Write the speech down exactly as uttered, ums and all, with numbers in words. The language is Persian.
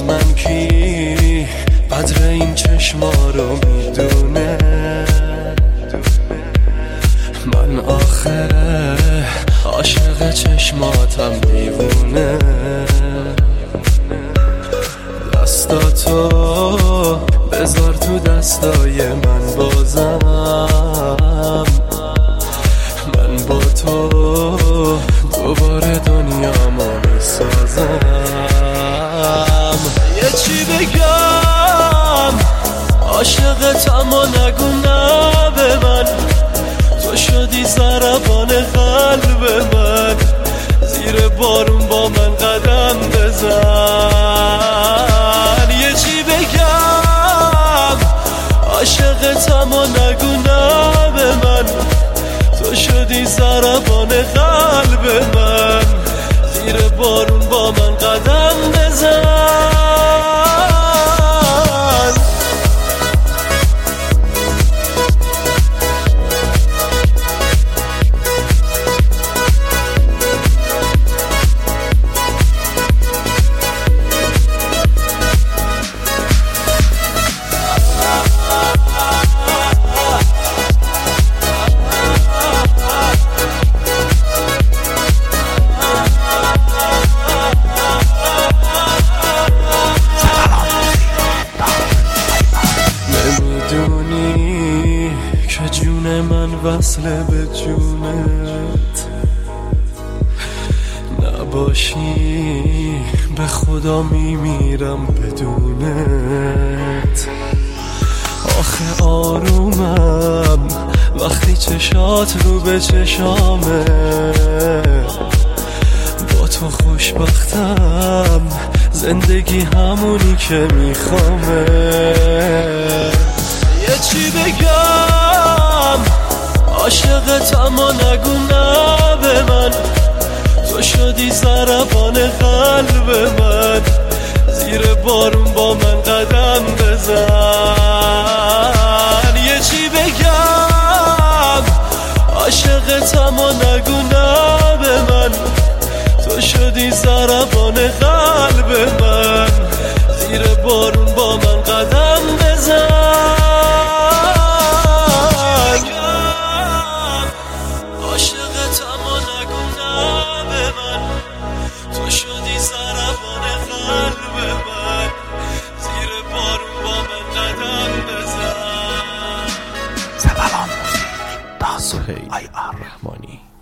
من کی قدر این چشما رو میدونه؟ من آخه عاشق چشماتم دیوونه. دستاتو بذار تو دستای من بازم، من با تو دوباره دنیامو میسازم. یه چی بگم عاشقتم و نگو نه به من، تو شدی ضربان قلب من، زیر بارون با من قدم بزن. یه چی بگم عاشقتم و نگو نه به من، تو شدی ضربان قلب من، زیر بارون با من قدم بزن. نمیدونی که جون من وصله به جونت، نباشی به خدا میمیرم بدونت. آخه آرومم وقتی چشات رو به چشامه، با تو خوشبختم زندگی همونی که میخوامه. یه چی بگم عاشقتم و نگو نه به من، تو شدی ضربان قلب من، زیر بارون با من قدم بزن. یه چی بگم عاشقتم و نگو نه به من، تو شدی ضربان قلب من، زیر بارون با من قدم بزن. عاشقتم و نگو نه به من، تو شدی ضربان قلب من، زیر بارون با من قدم بزن. سلام موزیک تا سهیل رحمانی.